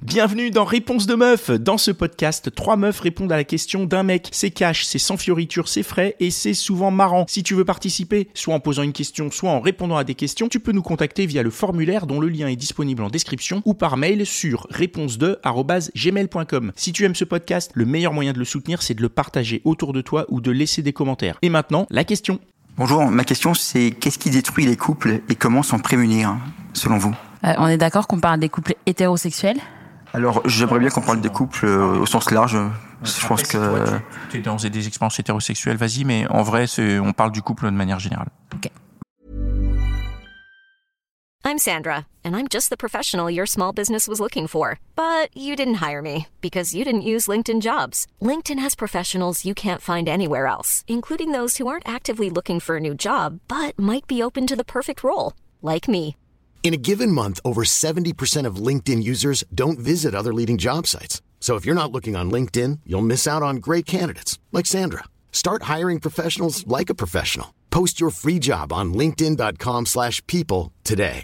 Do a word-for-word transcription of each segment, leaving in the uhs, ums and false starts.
Bienvenue dans Réponse de meuf. Dans ce podcast, trois meufs répondent à la question d'un mec. C'est cash, c'est sans fioriture, c'est frais et c'est souvent marrant. Si tu veux participer, soit en posant une question, soit en répondant à des questions, tu peux nous contacter via le formulaire dont le lien est disponible en description ou par mail sur réponse deux arobase gmail point com. Si tu aimes ce podcast, le meilleur moyen de le soutenir, c'est de le partager autour de toi ou de laisser des commentaires. Et maintenant, la question. Bonjour, ma question c'est qu'est-ce qui détruit les couples et comment s'en prémunir, selon vous ? euh, On est d'accord qu'on parle des couples hétérosexuels ? Alors, j'aimerais bien qu'on parle des couples euh, au sens large. Je pense que... Toi, tu es dans des expériences hétérosexuelles, vas-y, mais en vrai, c'est, on parle du couple de manière générale. Ok. I'm Sandra, and I'm just the professional your small business was looking for. But you didn't hire me, because you didn't use LinkedIn Jobs. LinkedIn has professionals you can't find anywhere else, including those who aren't actively looking for a new job, but might be open to the perfect role, like me. In a given month, over seventy percent of LinkedIn users don't visit other leading job sites. So if you're not looking on LinkedIn, you'll miss out on great candidates like Sandra. Start hiring professionals like a professional. Post your free job on linkedin.com slash people today.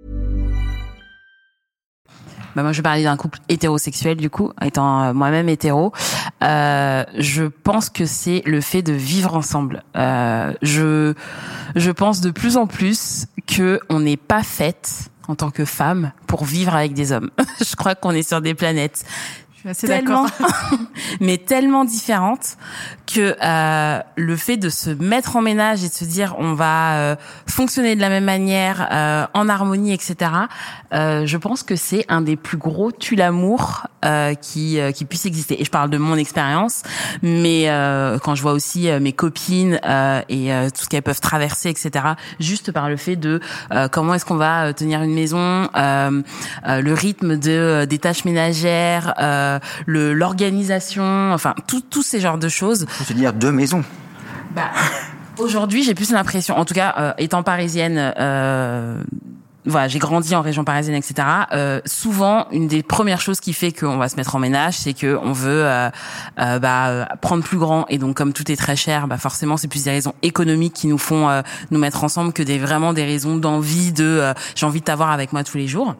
Bah moi, je vais parler d'un couple hétérosexuel, du coup, étant euh, moi-même hétéro. Euh, je pense que c'est le fait de vivre ensemble. Euh, je, je pense de plus en plus que on n'est pas faite en tant que femme pour vivre avec des hommes. Je crois qu'on est sur des planètes assez tellement, d'accord. mais tellement différentes que euh, le fait de se mettre en ménage et de se dire on va euh, fonctionner de la même manière, euh, en harmonie, et cetera. Euh, je pense que c'est un des plus gros tue-l'amour euh, qui euh, qui puisse exister. Et je parle de mon expérience, mais euh, quand je vois aussi euh, mes copines euh, et euh, tout ce qu'elles peuvent traverser, et cetera. Juste par le fait de euh, comment est-ce qu'on va euh, tenir une maison, euh, euh, le rythme de euh, des tâches ménagères. Euh, le l'organisation, enfin tous tous ces genres de choses. Je veux dire deux maisons. Bah aujourd'hui, j'ai plus l'impression, en tout cas euh, étant parisienne, euh, voilà, j'ai grandi en région parisienne, et cetera. Euh, souvent, une des premières choses qui fait qu'on va se mettre en ménage, c'est que on veut euh, euh, bah prendre plus grand, et donc comme tout est très cher, bah forcément c'est plus des raisons économiques qui nous font euh, nous mettre ensemble que des vraiment des raisons d'envie de euh, j'ai envie de t'avoir avec moi tous les jours.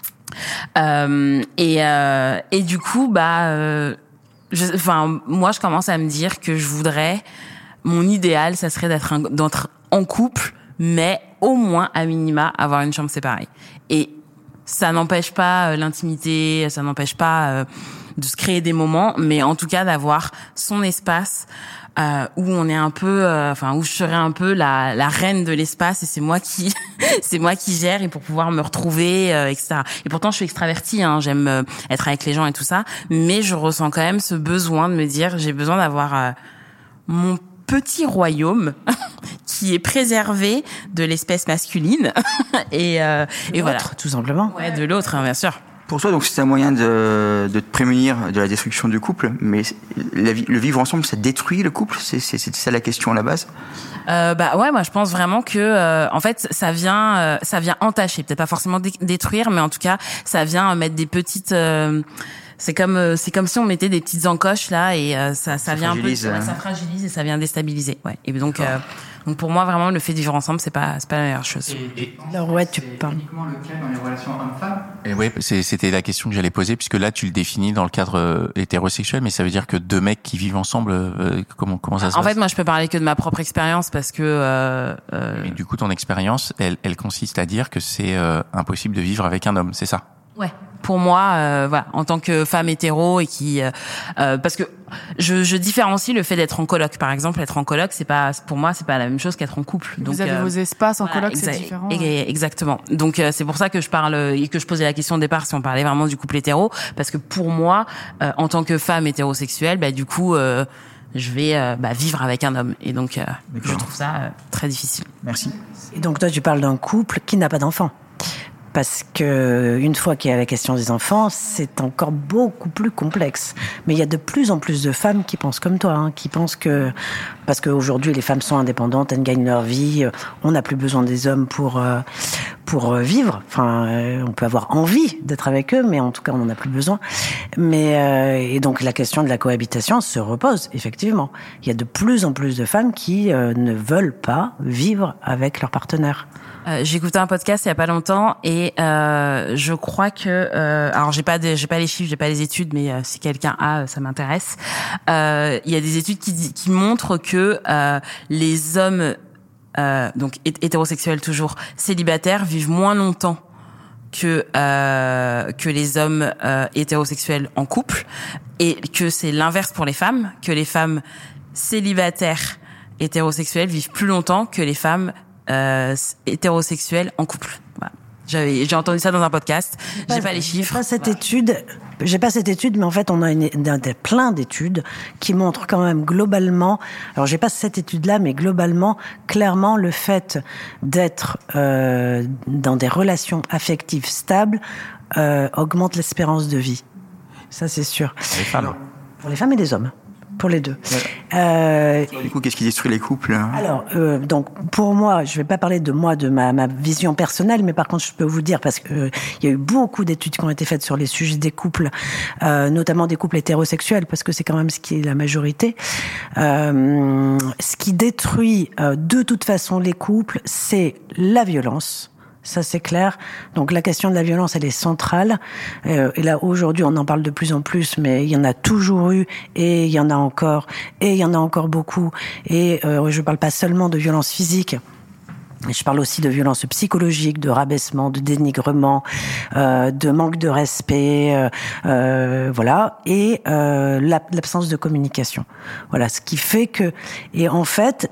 Euh, et euh, et du coup bah euh, je, enfin moi je commence à me dire que je voudrais, mon idéal ça serait d'être un, d'être en couple, mais au moins à minima avoir une chambre séparée. Et ça n'empêche pas euh, l'intimité, ça n'empêche pas euh, de se créer des moments, mais en tout cas d'avoir son espace euh, où on est un peu, euh, enfin où je serais un peu la, la reine de l'espace et c'est moi qui, c'est moi qui gère et pour pouvoir me retrouver, euh, et cetera. Et pourtant je suis extravertie, hein, j'aime euh, être avec les gens et tout ça, mais je ressens quand même ce besoin de me dire j'ai besoin d'avoir euh, mon petit royaume qui est préservé de l'espèce masculine et euh, et l'autre, voilà, tout simplement. Ouais, de l'autre, hein, bien sûr. Pour toi, donc, c'est un moyen de, de te prémunir de la destruction du couple, mais la, le vivre ensemble, ça détruit le couple ? C'est, c'est, c'est ça la question à la base ? Euh, bah ouais, moi je pense vraiment que euh, en fait ça vient euh, ça vient entacher, peut-être pas forcément dé- détruire, mais en tout cas ça vient mettre des petites euh, c'est comme euh, c'est comme si on mettait des petites encoches là et euh, ça ça, ça vient un peu ouais, ça fragilise et ça vient déstabiliser. Ouais. Et donc euh, donc pour moi vraiment le fait de vivre ensemble c'est pas c'est pas la meilleure chose. Et, et Alors ouais, tu parles. Uniquement le cas dans les relations hommes-femmes. Et ouais, c'est, c'était la question que j'allais poser puisque là tu le définis dans le cadre euh, hétérosexuel, mais ça veut dire que deux mecs qui vivent ensemble, euh, comment comment ça se en passe ? fait, moi je peux parler que de ma propre expérience parce que. Euh, euh... Et du coup, ton expérience, elle, elle consiste à dire que c'est euh, impossible de vivre avec un homme, c'est ça ? Ouais. Pour moi, euh, voilà, en tant que femme hétéro et qui, euh, euh, parce que je, je différencie le fait d'être en coloc, par exemple, être en coloc, c'est pas, pour moi, c'est pas la même chose qu'être en couple. Vous Donc, avez euh, vos espaces en voilà, coloc, exa- c'est différent. et, ouais. Exactement. Donc euh, c'est pour ça que je parle et que je posais la question au départ si on parlait vraiment du couple hétéro, parce que pour moi, euh, en tant que femme hétérosexuelle, bah du coup. Euh, je vais euh, bah, vivre avec un homme et donc euh, je trouve ça euh, très difficile. Merci. Et donc toi, tu parles d'un couple qui n'a pas d'enfants. Parce que une fois qu'il y a la question des enfants, c'est encore beaucoup plus complexe. Mais il y a de plus en plus de femmes qui pensent comme toi, hein, qui pensent que parce qu'aujourd'hui les femmes sont indépendantes, elles gagnent leur vie, on n'a plus besoin des hommes pour euh, pour vivre. Enfin, euh, on peut avoir envie d'être avec eux, mais en tout cas on n'en a plus besoin. Mais euh, et donc la question de la cohabitation se repose effectivement. Il y a de plus en plus de femmes qui euh, ne veulent pas vivre avec leur partenaire. Euh, j'ai écouté un podcast il y a pas longtemps et Et euh, je crois que, euh, alors j'ai pas, de, j'ai pas les chiffres, j'ai pas les études, mais euh, si quelqu'un a, ça m'intéresse. Euh, il y a des études qui, qui montrent que euh, les hommes, euh, donc hétérosexuels toujours, célibataires, vivent moins longtemps que euh, que les hommes euh, hétérosexuels en couple, et que c'est l'inverse pour les femmes, que les femmes célibataires hétérosexuelles vivent plus longtemps que les femmes euh, hétérosexuelles en couple. Voilà. J'avais, j'ai entendu ça dans un podcast. J'ai pas, pas les chiffres. J'ai pas cette voilà. étude. J'ai pas cette étude, mais en fait, on a une, une, une, plein d'études qui montrent quand même globalement. Alors, j'ai pas cette étude-là, mais globalement, clairement, le fait d'être euh, dans des relations affectives stables euh, augmente l'espérance de vie. Ça, c'est sûr. Pour les femmes. Pour les femmes et les hommes. Pour les deux. Ouais. Euh, du coup, qu'est-ce qui détruit les couples? Alors, euh, donc, pour moi, je vais pas parler de moi, de ma, ma vision personnelle, mais par contre, je peux vous dire, parce que euh, il y a eu beaucoup d'études qui ont été faites sur les sujets des couples, euh, notamment des couples hétérosexuels, parce que c'est quand même ce qui est la majorité. Euh, ce qui détruit euh, de toute façon les couples, c'est la violence. Ça, c'est clair. Donc, la question de la violence, elle est centrale. Euh, et là, aujourd'hui, on en parle de plus en plus, mais il y en a toujours eu, et il y en a encore, et il y en a encore beaucoup. Et euh, je parle pas seulement de violence physique. Je parle aussi de violence psychologique, de rabaissement, de dénigrement, euh, de manque de respect, euh, euh, voilà, et euh, l'absence de communication. Voilà, ce qui fait que, et en fait,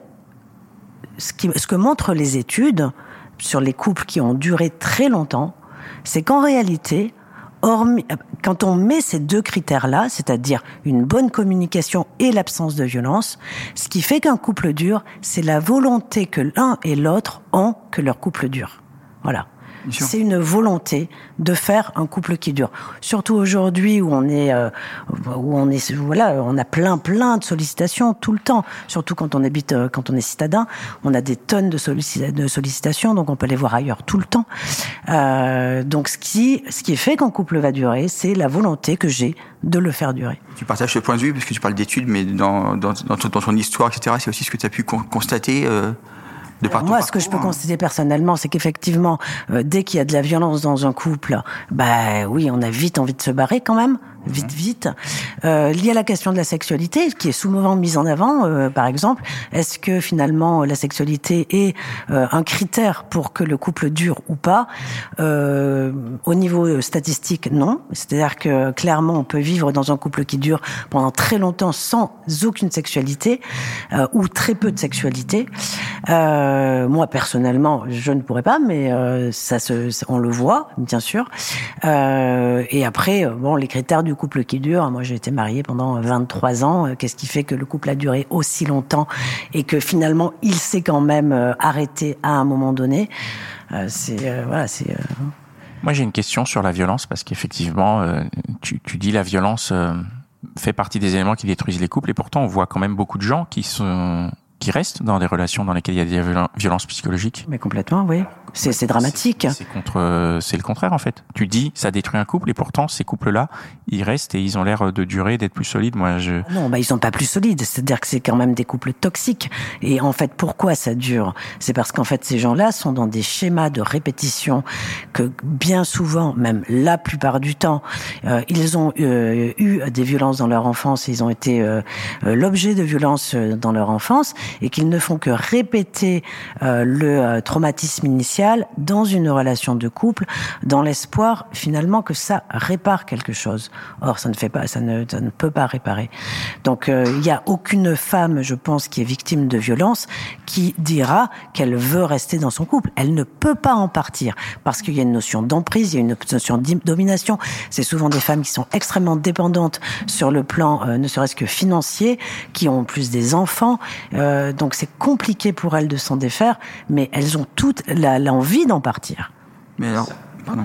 ce, qui, ce que montrent les études sur les couples qui ont duré très longtemps, c'est qu'en réalité, hormis, quand on met ces deux critères-là, c'est-à-dire une bonne communication et l'absence de violence, ce qui fait qu'un couple dure, c'est la volonté que l'un et l'autre ont que leur couple dure. Voilà. C'est une volonté de faire un couple qui dure. Surtout aujourd'hui où on est, euh, où on est, voilà, on a plein, plein de sollicitations tout le temps. Surtout quand on habite, euh, quand on est citadin, on a des tonnes de, sollicita- de sollicitations, donc on peut les voir ailleurs tout le temps. Euh, donc ce qui, ce qui fait qu'un couple va durer, c'est la volonté que j'ai de le faire durer. Tu partages ce point de vue parce que tu parles d'études, mais dans, dans, dans, ton, dans ton histoire, et cetera, c'est aussi ce que tu as pu con- constater. Euh... De Alors moi, ce que je peux constater personnellement, c'est qu'effectivement, euh, dès qu'il y a de la violence dans un couple, bah oui, on a vite envie de se barrer quand même, vite, vite. Euh, lié à la question de la sexualité, qui est souvent mise en avant, euh, par exemple, est-ce que finalement la sexualité est euh, un critère pour que le couple dure ou pas? euh, Au niveau statistique, non. C'est-à-dire que clairement, on peut vivre dans un couple qui dure pendant très longtemps sans aucune sexualité euh, ou très peu de sexualité. Euh, Euh, moi personnellement, je ne pourrais pas, mais euh, ça se, on le voit, bien sûr. Euh, et après, bon, les critères du couple qui dure. Moi, j'ai été mariée pendant vingt-trois ans. Qu'est-ce qui fait que le couple a duré aussi longtemps et que finalement, il s'est quand même euh, arrêté à un moment donné. Euh, c'est euh, voilà, c'est. Euh... Moi, j'ai une question sur la violence parce qu'effectivement, euh, tu, tu dis la violence euh, fait partie des éléments qui détruisent les couples et pourtant, on voit quand même beaucoup de gens qui sont qui restent dans des relations dans lesquelles il y a des violences psychologiques. Mais complètement, oui. C'est, c'est dramatique. C'est, c'est contre, c'est le contraire en fait. Tu dis, ça détruit un couple et pourtant ces couples-là, ils restent et ils ont l'air de durer, d'être plus solides. Moi, je. Non, bah ils sont pas plus solides. C'est-à-dire que c'est quand même des couples toxiques. Et en fait, pourquoi ça dure? C'est parce qu'en fait, ces gens-là sont dans des schémas de répétition que bien souvent, même la plupart du temps, euh, ils ont euh, eu des violences dans leur enfance. Ils ont été euh, l'objet de violences dans leur enfance et qu'ils ne font que répéter euh, le euh, traumatisme initial dans une relation de couple, dans l'espoir finalement que ça répare quelque chose. Or, ça ne fait pas, ça ne, ça ne peut pas réparer. Donc, il euh, y a aucune femme, je pense, qui est victime de violence, qui dira qu'elle veut rester dans son couple. Elle ne peut pas en partir parce qu'il y a une notion d'emprise, il y a une notion de domination. C'est souvent des femmes qui sont extrêmement dépendantes sur le plan, euh, ne serait-ce que financier, qui ont plus des enfants. Euh, donc, c'est compliqué pour elles de s'en défaire, mais elles ont toute la, la envie d'en partir. Mais alors, pardon.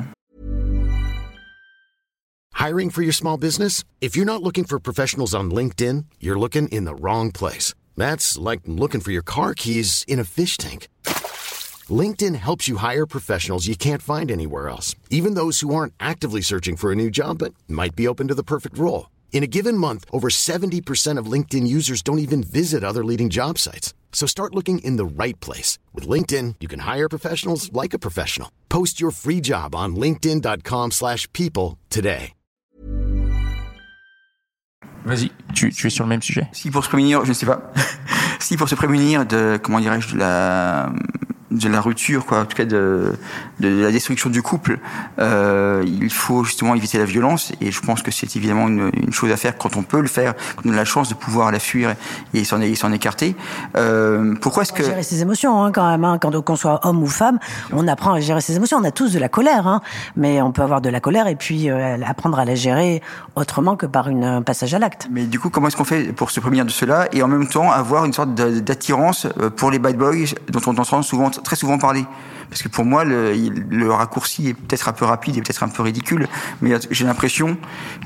Hiring for your small business? If you're not looking for professionals on LinkedIn, you're looking in the wrong place. That's like looking for your car keys in a fish tank. LinkedIn helps you hire professionals you can't find anywhere else, even those who aren't actively searching for a new job but might be open to the perfect role. In a given month, over seventy percent of LinkedIn users don't even visit other leading job sites. So start looking in the right place. With LinkedIn, you can hire professionals like a professional. Post your free job on linkedin.com slash people today. Vas-y, tu, tu es sur le même sujet? Si pour se prémunir, je ne sais pas. Si pour se prémunir de, comment dirais-je, de la, de la rupture, quoi, en tout cas de, de la destruction du couple, euh, il faut justement éviter la violence. Et je pense que c'est évidemment une, une chose à faire quand on peut le faire, quand on a la chance de pouvoir la fuir et s'en, et s'en écarter. Euh, pourquoi est-ce que... Gérer ses émotions, hein, quand même, hein, quand qu'on soit homme ou femme, on apprend à gérer ses émotions. On a tous de la colère, hein, mais on peut avoir de la colère et puis euh, apprendre à la gérer autrement que par une, un passage à l'acte. Mais du coup, comment est-ce qu'on fait pour se prémunir de cela et en même temps avoir une sorte d'attirance pour les bad boys dont on entend souvent, très souvent parler? Parce que pour moi, le, le raccourci est peut-être un peu rapide et peut-être un peu ridicule, mais j'ai l'impression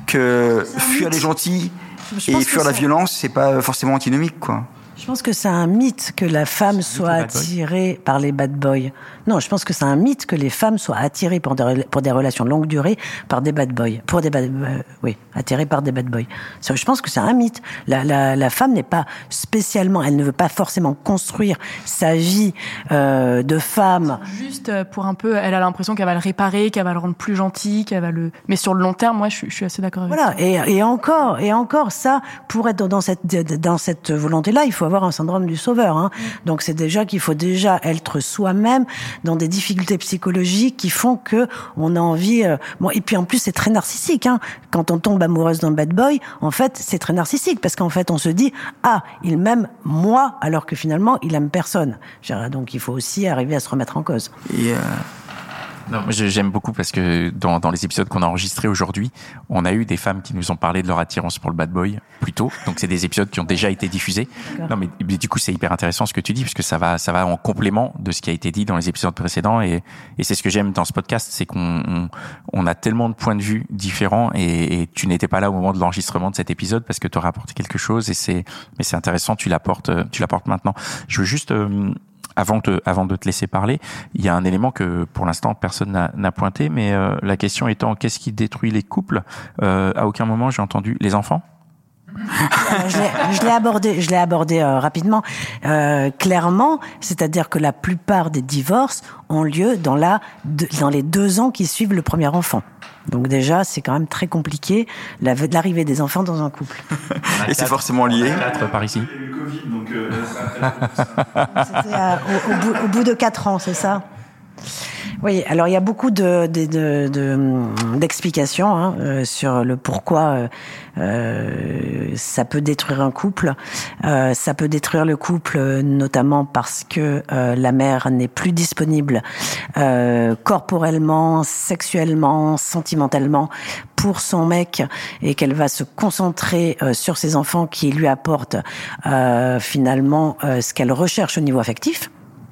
que fuir les gentils et fuir la violence, c'est pas forcément antinomique, quoi. Je pense que c'est un mythe que la femme soit attirée par les bad boys. Non, je pense que c'est un mythe que les femmes soient attirées pour des, pour des relations longue durée par des bad boys. Pour des bad, euh, oui, attirées par des bad boys. Je pense que c'est un mythe. La, la, la femme n'est pas spécialement, elle ne veut pas forcément construire sa vie euh, de femme. Juste pour un peu, elle a l'impression qu'elle va le réparer, qu'elle va le rendre plus gentil, qu'elle va le. Mais sur le long terme, moi, je, je suis assez d'accord avec voilà. ça. Voilà. Et, et encore, et encore, ça, pour être dans cette dans cette volonté-là, il faut avoir un syndrome du sauveur. Hein. Donc c'est déjà qu'il faut déjà être soi-même dans des difficultés psychologiques qui font que on a envie. Euh, bon, et puis en plus c'est très narcissique. Hein. Quand on tombe amoureuse d'un bad boy, en fait c'est très narcissique parce qu'en fait on se dit ah il m'aime moi alors que finalement il aime personne. Donc il faut aussi arriver à se remettre en cause. Et euh... Non, j'aime beaucoup parce que dans, dans les épisodes qu'on a enregistrés aujourd'hui, on a eu des femmes qui nous ont parlé de leur attirance pour le bad boy plus tôt. Donc c'est des épisodes qui ont déjà été diffusés. D'accord. Non, mais, mais du coup c'est hyper intéressant ce que tu dis parce que ça va, ça va en complément de ce qui a été dit dans les épisodes précédents et, et c'est ce que j'aime dans ce podcast, c'est qu'on on, on a tellement de points de vue différents et, et tu n'étais pas là au moment de l'enregistrement de cet épisode parce que tu aurais apporté quelque chose et c'est, mais c'est intéressant, tu l'apportes, tu l'apportes maintenant. Je veux juste euh, Avant de, avant de te laisser parler, il y a un élément que pour l'instant personne n'a, n'a pointé, mais euh, la question étant qu'est-ce qui détruit les couples? euh, À aucun moment j'ai entendu les enfants. Euh, je, l'ai, je l'ai abordé, je l'ai abordé euh, rapidement, euh, clairement, c'est-à-dire que la plupart des divorces ont lieu dans la, de, dans les deux ans qui suivent le premier enfant. Donc déjà, c'est quand même très compliqué la, l'arrivée des enfants dans un couple. Et c'est forcément lié. Quatre par ici. Il y a eu le Covid, donc euh, C'était euh, au, au, bout, au bout de quatre ans, c'est ça? Oui, alors il y a beaucoup de, de, de, de d'explications hein, euh, sur le pourquoi euh, euh, ça peut détruire un couple. Euh, ça peut détruire le couple notamment parce que euh, la mère n'est plus disponible euh, corporellement, sexuellement, sentimentalement pour son mec et qu'elle va se concentrer euh, sur ses enfants qui lui apportent euh, finalement euh, ce qu'elle recherche au niveau affectif.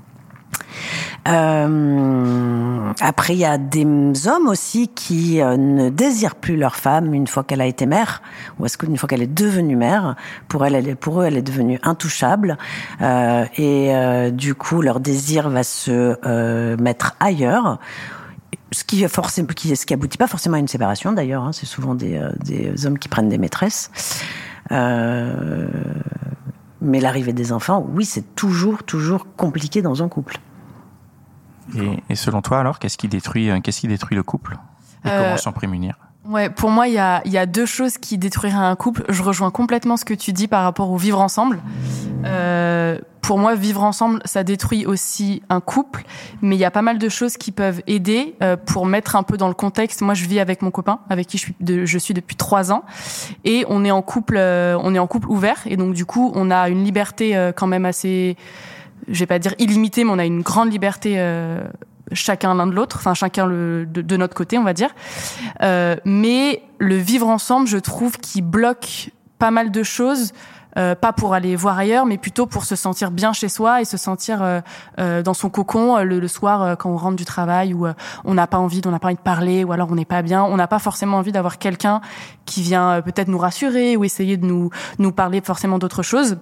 Euh, après, il y a des hommes aussi qui euh, ne désirent plus leur femme une fois qu'elle a été mère, ou est-ce qu'une fois qu'elle est devenue mère, pour elle, elle est, pour eux, elle est devenue intouchable, euh, et euh, du coup, leur désir va se euh, mettre ailleurs. Ce qui forcément, qui, ce qui aboutit pas forcément à une séparation d'ailleurs. Hein, c'est souvent des, euh, des hommes qui prennent des maîtresses. Euh, mais l'arrivée des enfants, oui, c'est toujours, toujours compliqué dans un couple. Et, et selon toi, alors, qu'est-ce qui détruit, qu'est-ce qui détruit le couple? Et euh, comment s'en prémunir? Ouais, pour moi, il y a, il y a deux choses qui détruiraient un couple. Je rejoins complètement ce que tu dis par rapport au vivre ensemble. Euh, pour moi, vivre ensemble, ça détruit aussi un couple, mais il y a pas mal de choses qui peuvent aider euh, pour mettre un peu dans le contexte. Moi, je vis avec mon copain, avec qui je suis, de, je suis depuis trois ans, et on est en couple, euh, on est en couple ouvert, et donc du coup, on a une liberté euh, quand même assez, je vais pas dire illimitée, mais on a une grande liberté. Euh, chacun l'un de l'autre, enfin chacun le, de, de notre côté, on va dire. Euh, mais le vivre ensemble, je trouve qu'il bloque pas mal de choses, euh, pas pour aller voir ailleurs, mais plutôt pour se sentir bien chez soi et se sentir euh, euh, dans son cocon le, le soir euh, quand on rentre du travail, où euh, on n'a pas envie, on n'a pas envie de parler, ou alors on n'est pas bien, on n'a pas forcément envie d'avoir quelqu'un qui vient euh, peut-être nous rassurer ou essayer de nous nous parler forcément d'autre chose.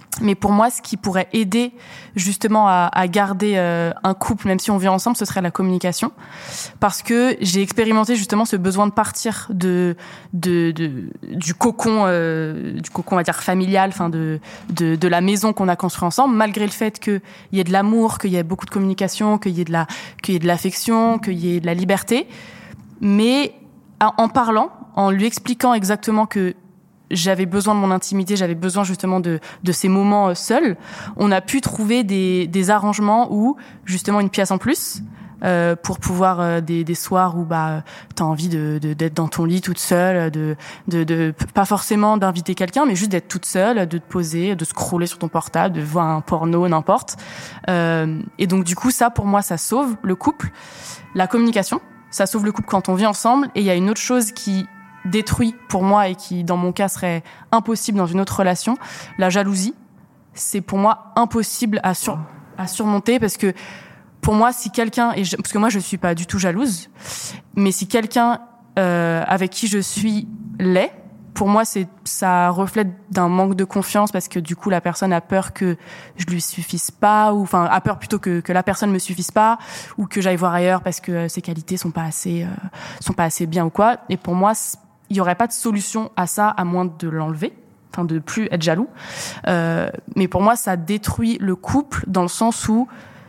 Mais pour moi, ce qui pourrait aider justement à, à garder euh, un couple, même si on vit ensemble, ce serait la communication. Parce que j'ai expérimenté justement ce besoin de partir de, de, de du cocon, euh, du cocon, on va dire familial, enfin de, de de la maison qu'on a construit ensemble, malgré le fait qu'il y ait de l'amour, qu'il y ait beaucoup de communication, qu'il y ait de la, qu'il y ait de l'affection, qu'il y ait de la liberté. Mais en parlant, en lui expliquant exactement que j'avais besoin de mon intimité, j'avais besoin justement de de ces moments seuls, on a pu trouver des des arrangements où justement une pièce en plus euh, pour pouvoir euh, des des soirs où bah t'as envie de, de d'être dans ton lit toute seule, de de de pas forcément d'inviter quelqu'un, mais juste d'être toute seule, de te poser, de scroller sur ton portable, de voir un porno, n'importe. Euh, et donc du coup ça pour moi ça sauve le couple, la communication, ça sauve le couple quand on vit ensemble. Et il y a une autre chose qui détruit pour moi et qui dans mon cas serait impossible dans une autre relation, la jalousie. C'est pour moi impossible à sur à surmonter, parce que pour moi si quelqu'un, et je, parce que moi je suis pas du tout jalouse, mais si quelqu'un euh, avec qui je suis l'est, pour moi c'est ça reflète d'un manque de confiance, parce que du coup la personne a peur que je lui suffise pas, ou enfin a peur plutôt que que la personne me suffise pas, ou que j'aille voir ailleurs parce que ses qualités sont pas assez euh, sont pas assez bien ou quoi. Et pour moi il y aurait pas de solution à ça à moins de l'enlever, enfin de plus être jaloux. Euh, mais pour moi, ça détruit le couple dans le sens où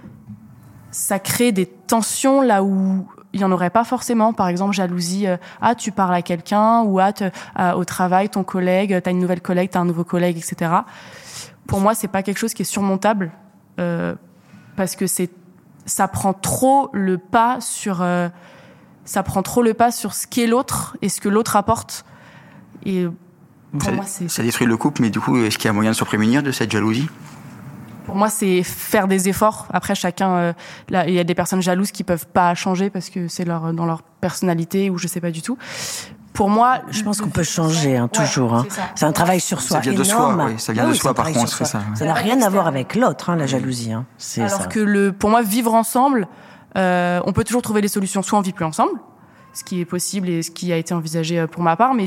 ça crée des tensions là où il y en aurait pas forcément. Par exemple, jalousie, euh, ah tu parles à quelqu'un, ou ah te, euh, au travail ton collègue, t'as une nouvelle collègue, t'as un nouveau collègue, et cetera. Pour moi, c'est pas quelque chose qui est surmontable, euh, parce que c'est ça prend trop le pas sur euh, ça prend trop le pas sur ce qu'est l'autre et ce que l'autre apporte. Et pour ça, moi, c'est... ça détruit le couple, mais du coup, est-ce qu'il y a moyen de se prémunir de cette jalousie ? Pour moi, c'est faire des efforts. Après, chacun, euh, là, il y a des personnes jalouses qui peuvent pas changer parce que c'est leur, dans leur personnalité, ou je sais pas du tout. Pour moi, je pense qu'on peut changer, hein, toujours. Ouais, hein. C'est, c'est un travail sur soi. Ça vient de énorme. soi, oui, ça vient ah, de oui, soi, par contre, c'est ça. Ça n'a rien à voir avec l'autre, hein, la jalousie. Hein. C'est Alors ça. que le, pour moi, vivre ensemble, Euh, on peut toujours trouver des solutions. Soit on vit plus ensemble, ce qui est possible et ce qui a été envisagé pour ma part, mais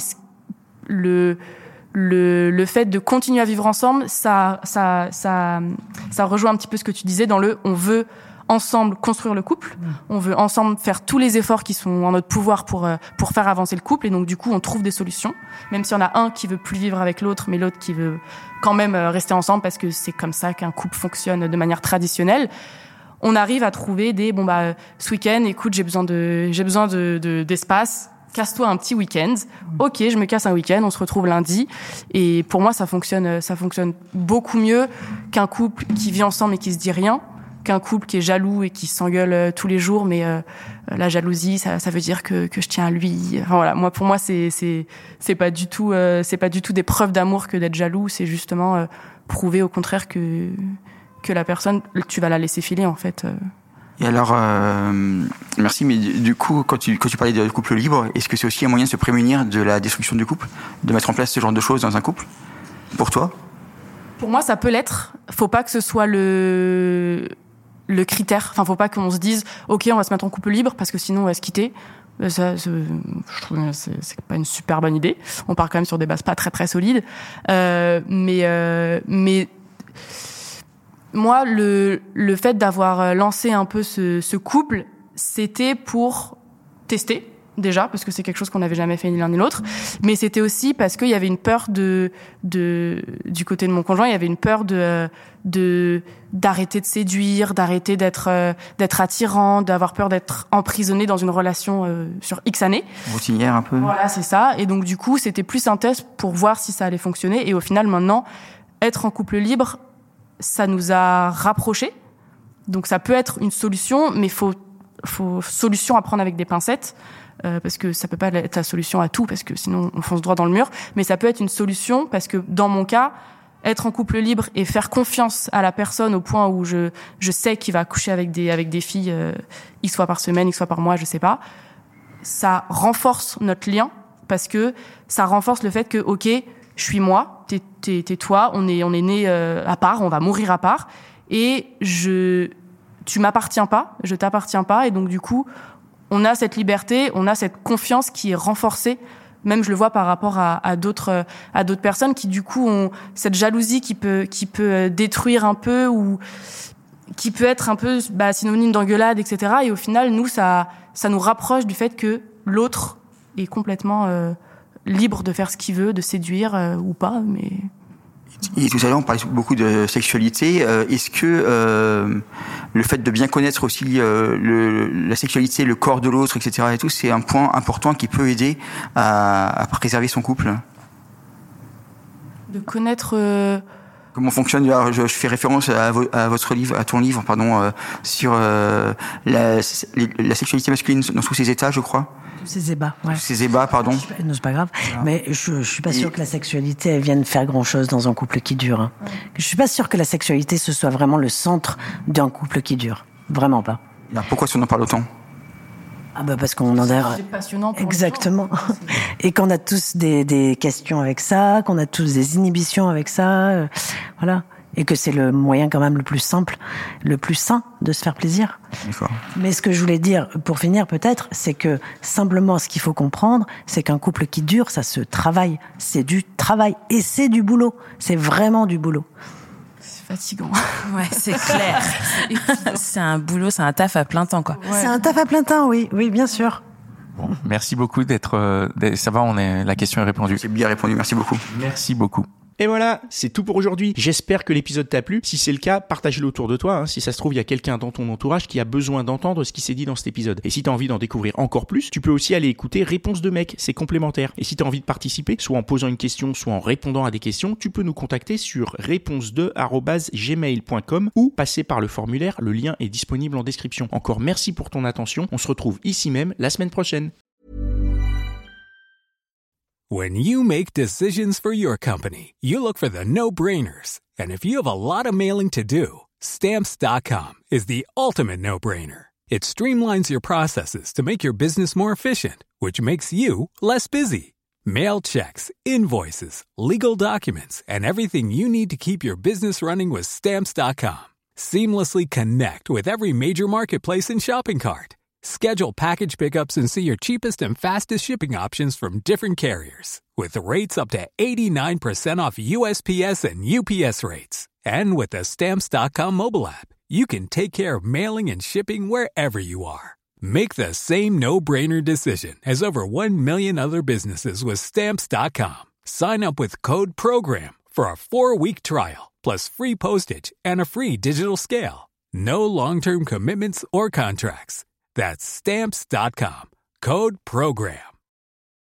le le le fait de continuer à vivre ensemble, ça ça ça ça rejoint un petit peu ce que tu disais dans le on veut ensemble construire le couple, on veut ensemble faire tous les efforts qui sont en notre pouvoir pour pour faire avancer le couple, et donc du coup on trouve des solutions, même si on a un qui veut plus vivre avec l'autre, mais l'autre qui veut quand même rester ensemble parce que c'est comme ça qu'un couple fonctionne de manière traditionnelle. On arrive à trouver des bon bah ce week-end, écoute, j'ai besoin de j'ai besoin de, de d'espace, casse-toi un petit week-end. Ok, je me casse un week-end, on se retrouve lundi. Et pour moi, ça fonctionne ça fonctionne beaucoup mieux qu'un couple qui vit ensemble et qui se dit rien, qu'un couple qui est jaloux et qui s'engueule tous les jours. Mais euh, la jalousie, ça, ça veut dire que que je tiens à lui. Enfin, voilà, moi pour moi c'est c'est c'est pas du tout euh, c'est pas du tout des preuves d'amour que d'être jaloux. C'est justement euh, prouver au contraire que que la personne, tu vas la laisser filer, en fait. Et alors, euh, merci, mais du coup, quand tu, quand tu parlais de couple libre, est-ce que c'est aussi un moyen de se prémunir de la destruction du couple, de mettre en place ce genre de choses dans un couple, pour toi ? Pour moi, ça peut l'être. Faut pas que ce soit le, le critère. Enfin, faut pas qu'on se dise, OK, on va se mettre en couple libre, parce que sinon, on va se quitter. Ça, je trouve que c'est, c'est pas une super bonne idée. On part quand même sur des bases pas très, très solides. Euh, mais, euh, mais, moi, le, le fait d'avoir lancé un peu ce, ce couple, c'était pour tester, déjà, parce que c'est quelque chose qu'on n'avait jamais fait ni l'un ni l'autre, mais c'était aussi parce qu'il y avait une peur de, de, du côté de mon conjoint, il y avait une peur de, de, d'arrêter de séduire, d'arrêter d'être, d'être attirant, d'avoir peur d'être emprisonné dans une relation euh, sur X années. Routinière un peu. Voilà, c'est ça. Et donc, du coup, c'était plus un test pour voir si ça allait fonctionner. Et au final, maintenant, être en couple libre, ça nous a rapprochés. Donc ça peut être une solution, mais faut faut solution à prendre avec des pincettes, euh, parce que ça peut pas être la solution à tout, parce que sinon on fonce droit dans le mur. Mais ça peut être une solution, parce que dans mon cas, être en couple libre et faire confiance à la personne au point où je je sais qu'il va coucher avec des avec des filles euh, X fois par semaine, X fois par mois, je sais pas. Ça renforce notre lien, parce que ça renforce le fait que ok, je suis moi, t'es, t'es, t'es toi, on est, on est nés euh, à part, on va mourir à part, et je, tu m'appartiens pas, je t'appartiens pas, et donc du coup, on a cette liberté, on a cette confiance qui est renforcée Même je le vois par rapport à, à d'autres à d'autres personnes qui du coup ont cette jalousie qui peut qui peut détruire un peu ou qui peut être un peu bah, synonyme d'engueulade, et cetera. Et au final, nous ça ça nous rapproche du fait que l'autre est complètement euh, libre de faire ce qu'il veut, de séduire euh, ou pas, mais. Et tout à l'heure, on parlait beaucoup de sexualité. Euh, est-ce que euh, le fait de bien connaître aussi euh, le, la sexualité, le corps de l'autre, et cetera et tout, c'est un point important qui peut aider à, à préserver son couple? De connaître... Euh... Comment fonctionne? Alors, je, je fais référence à, vo, à votre livre, à ton livre, pardon, euh, sur euh, la, la sexualité masculine dans tous ses états, je crois. Tous ses ébats, ouais. Tous ses ébats, pardon. Non, c'est pas grave. Voilà. Mais je, je suis pas sûre que la sexualité elle vienne faire grand chose dans un couple qui dure. Hein. Ouais. Je suis pas sûre que la sexualité ce soit vraiment le centre d'un couple qui dure. Vraiment pas. Alors, pourquoi est-ce qu'on en parle autant? Ah bah parce qu'on en a... C'est passionnant pour Exactement. Et qu'on a tous des, des questions avec ça, qu'on a tous des inhibitions avec ça, euh, voilà. Et que c'est le moyen quand même le plus simple, le plus sain de se faire plaisir. D'accord. Mais ce que je voulais dire, pour finir peut-être, c'est que simplement ce qu'il faut comprendre, c'est qu'un couple qui dure, ça se travaille. C'est du travail. Et c'est du boulot. C'est vraiment du boulot. C'est fatigant. Ouais, c'est clair. C'est un boulot, c'est un taf à plein temps, quoi. Ouais. C'est un taf à plein temps, oui. Oui, bien sûr. Bon, merci beaucoup d'être, euh, d'être... Ça va, on est... la question est répondue. C'est bien répondu, merci beaucoup. Merci beaucoup. Et voilà, c'est tout pour aujourd'hui. J'espère que l'épisode t'a plu. Si c'est le cas, partage-le autour de toi. Hein. Si ça se trouve, il y a quelqu'un dans ton entourage qui a besoin d'entendre ce qui s'est dit dans cet épisode. Et si t'as envie d'en découvrir encore plus, tu peux aussi aller écouter Réponse de mec, c'est complémentaire. Et si t'as envie de participer, soit en posant une question, soit en répondant à des questions, tu peux nous contacter sur réponse deux arobase gmail point com ou passer par le formulaire, le lien est disponible en description. Encore merci pour ton attention, on se retrouve ici même la semaine prochaine. When you make decisions for your company, you look for the no-brainers. And if you have a lot of mailing to do, Stamps dot com is the ultimate no-brainer. It streamlines your processes to make your business more efficient, which makes you less busy. Mail checks, invoices, legal documents, and everything you need to keep your business running with Stamps dot com. Seamlessly connect with every major marketplace and shopping cart. Schedule package pickups and see your cheapest and fastest shipping options from different carriers. With rates up to eighty-nine percent off U S P S and U P S rates. And with the Stamps dot com mobile app, you can take care of mailing and shipping wherever you are. Make the same no-brainer decision as over one million other businesses with Stamps dot com. Sign up with code PROGRAM for a four-week trial, plus free postage and a free digital scale. No long-term commitments or contracts. That's Stamps dot com. Code PROGRAM.